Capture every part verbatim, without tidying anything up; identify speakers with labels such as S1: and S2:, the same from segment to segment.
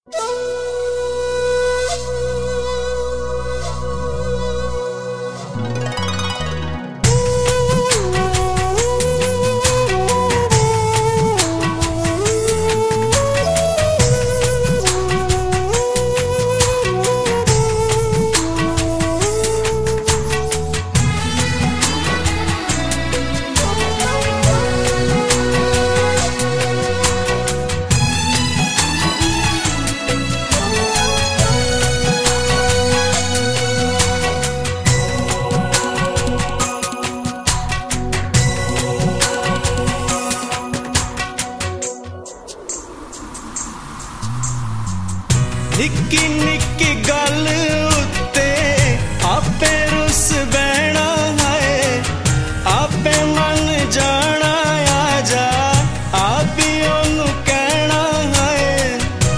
S1: निक्की निक्की गल उत्ते आपे रुस बहना है, आपे मन जाना आजा आप ही ओनू कहना है।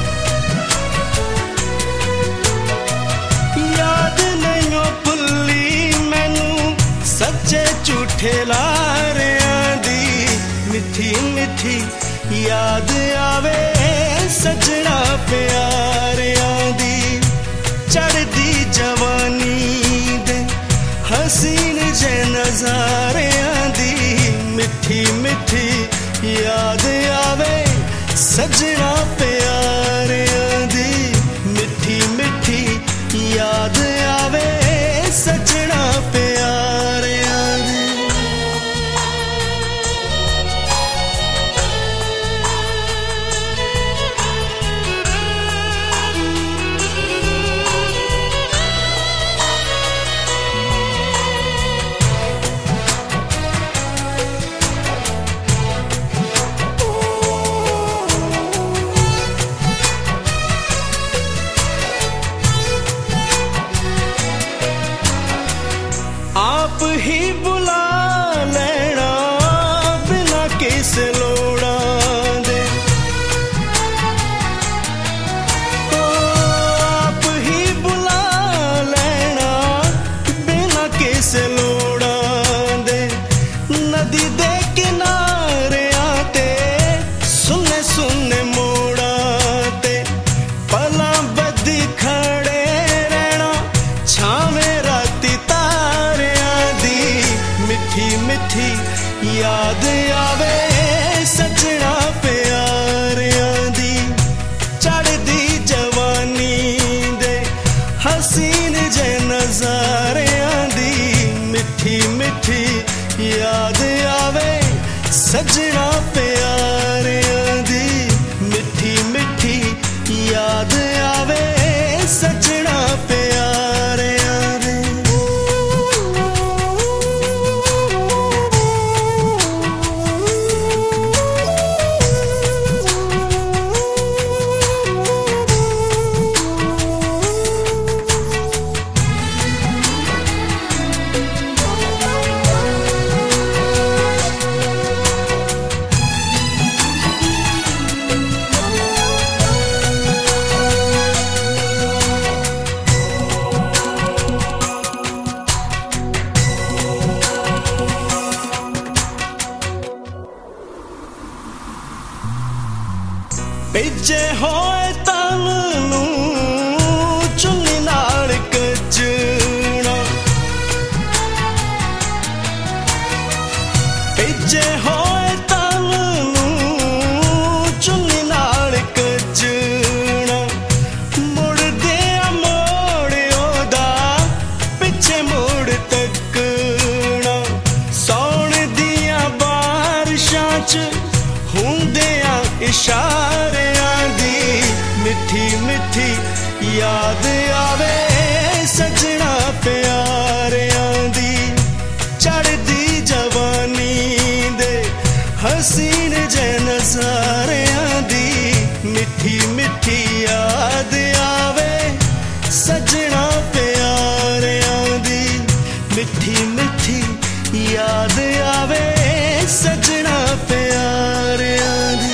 S1: याद नहीं भुल्ली मैनू सच्चे झूठे लारियां दी, मिठी मिठी याद आवे सजना प्यारियां दी। चढ़दी जवानी दे हसीन जे नजारियां दी, मिठी मिठी याद आवे सजना प्यारियां दी, मिठी मिठी याद आवे सजना प्यारियां दी। आप ही बुला लेना बिना किसे लोड़ा दे, ओ आप ही बुला लेना बिना किसे लोड़ा दे। नदी दे किनारे आते सुने सुने मोड़ा ते, पला बदी खड़े रहना छावे राती मिठी मिठी याद आवे सजना प्यारियां दी। चढ़दी जवानी दे हसीन जे नजारियां दी, मिठी मिठी याद आवे सजना प्यारियां दी, मिठी मिठी याद आवे सजना प्यारियां दी। ਭੇਜੇ ਹੋਏ ਤਨ ਨੂੰ ਚੁੰਨੀ ਨਾਲ ਕੱਜਣਾ, ਭੇਜੇ ਹੋਏ ਤਨ ਨੂੰ ਚੁੰਨੀ ਨਾਲ ਕੱਜਣਾ। ਮੁੜਦੇ ਆ ਮੋੜਿਓ ਦਾ ਪਿੱਛੇ ਮੁੜ ਤੱਕਣਾ, ਸੌਣ ਦੀਆਂ ਬਾਰਿਸ਼ਾਂ 'ਚ ਹੁੰਦੇ ਆ इशारियां दी, मिठी मिठी याद आवे सजना प्यारियां दी। चढ़दी जवानी दे हसीन जे नजारियां दी, मिठी मिठी याद आवे सजना प्यारियां दी, मिठी मिठी याद आवे सजना प्यारियां दी।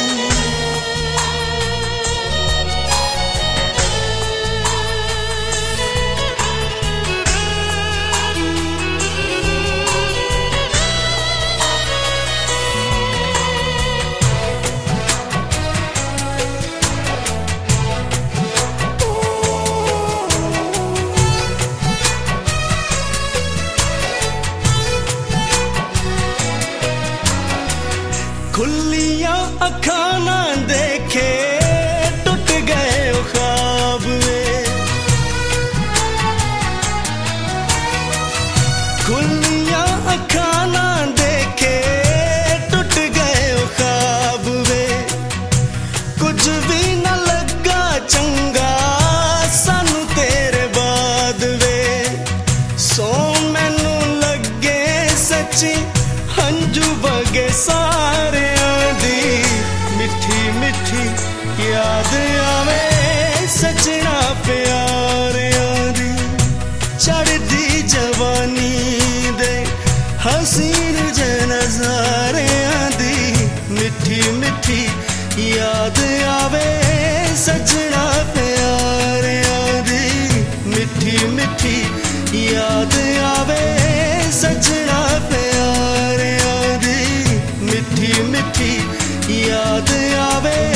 S1: याद आवे सजना प्यारियां दी चढ़दी जवानी दे हसीन जे नज़ारियां दी मिठी मिठी याद आवे सजना प्यारियां दी मिठी मिठी याद आवे सजना प्यारियां दी मिठी मिठी याद आवे।